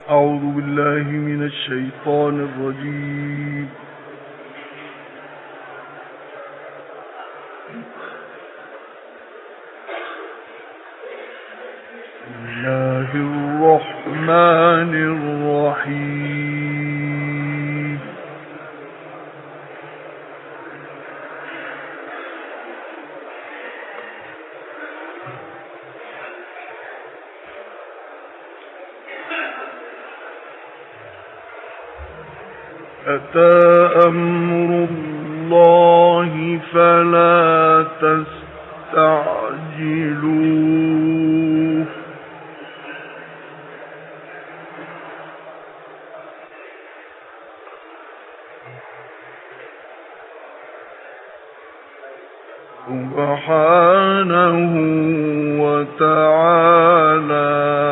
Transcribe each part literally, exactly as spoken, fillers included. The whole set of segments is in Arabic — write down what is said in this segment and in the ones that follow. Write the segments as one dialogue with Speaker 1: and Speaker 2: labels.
Speaker 1: أعوذ بالله من الشيطان الرجيم. بسم الله الرحمن الرحيم. أتى أمر الله فلا تستعجلوه سبحانه وتعالى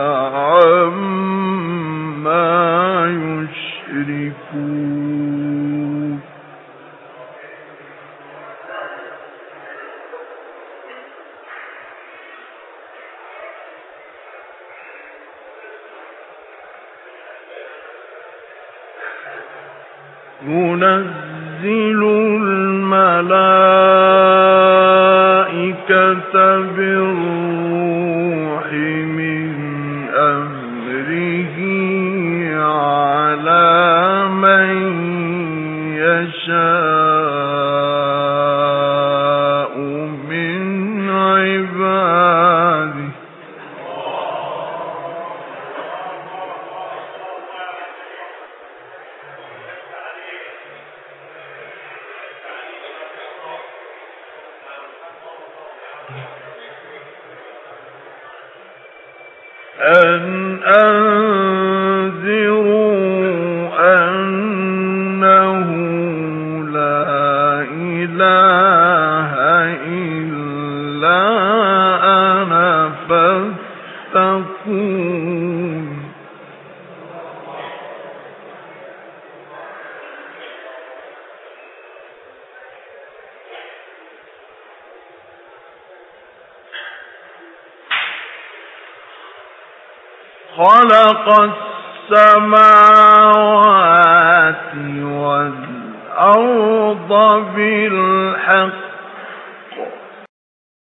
Speaker 1: عما يشركون. ينزل الملائكة بالروح من أمره على من يشاء من عباده أن أنذروا أنه لا إله إلا أنا فاتقون. خلق السماوات والأرض بالحق